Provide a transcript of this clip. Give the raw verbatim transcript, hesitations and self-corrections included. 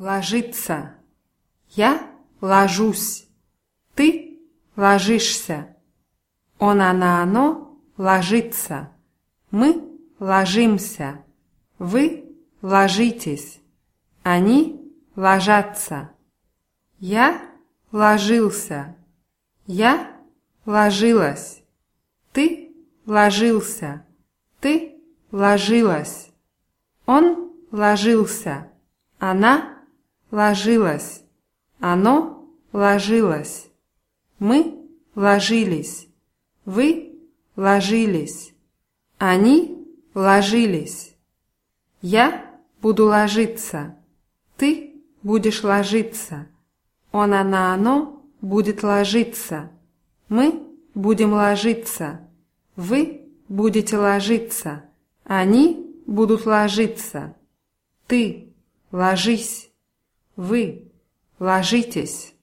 ложиться. Я ложусь. Ты ложишься. Он, она, оно ложится. Мы ложимся. Вы ложитесь. Они ложатся. Я ложился. Я ложилась. Ты ложился. Ты ложилась. Он ложился. Она ложилась. Оно ложилось. Мы ложились. Вы ложились. Они ложились. Я буду ложиться. Ты будешь ложиться. Он, она, оно будет ложиться. Мы будем ложиться. Вы будете ложиться. Они будут ложиться. Ты ложись. Вы ложитесь.